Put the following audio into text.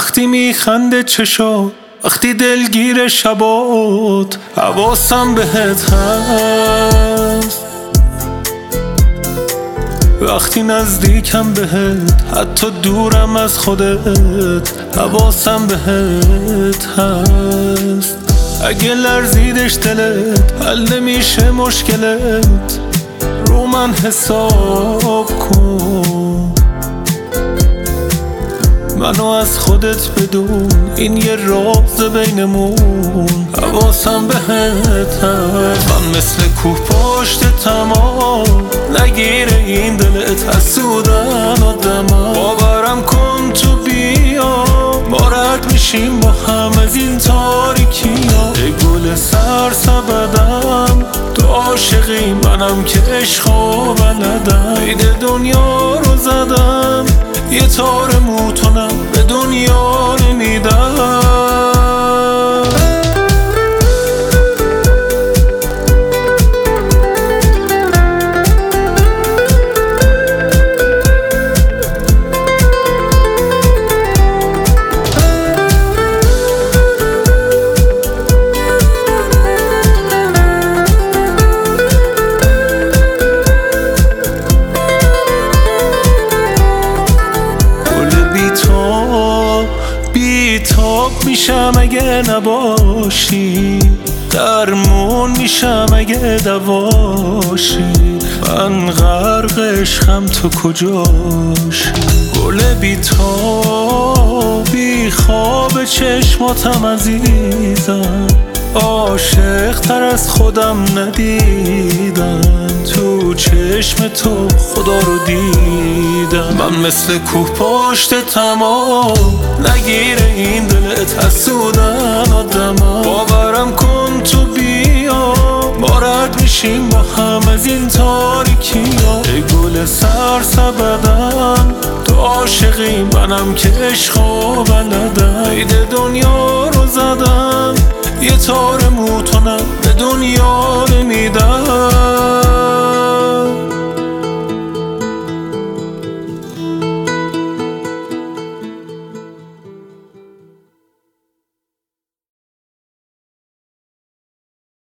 وقتی میخنده چشات، وقتی دلگیر شبات، حواسم بهت هست. وقتی نزدیکم بهت، حتی دورم از خودت، حواسم بهت هست. اگه لرزیدش دلت، حل نمیشه مشکلت، رو من حساب کن. منو از خودت بدون، این یه راز بینمون، حواسم بهت هست. من مثل کوه پشت تمام، نگیره این دلت حسودن آدمم. باورم کن تو بیا، ما رد میشیم با هم از این تاریکی‌ها. ای گل سرسبدم، تو عاشقی منم که عشقو بلدم. قید دنیا رو زدم، یه تار موتونم به دنیا نمیدم. بیتاب میشم اگه نباشی، درمون میشم اگه دواشی. من غرق عشقم، تو کجاشی؟ گل بیتاب بی خواب چشماتم عزیزم، عاشق تر از خودم ندیدم. تو چشم تو خدا رو دیدم. من مثل کوه پشت تمام، نگیره این دلت حسودن آدمم. باورم کن تو بیا، ما رد میشیم با هم از این تاریکی‌ها. ای گل سرسبدم، تو عاشقی منم که عشقو بلدم. قید دنیا رو زدم، یه تار موتونم به دنیا نمیدم.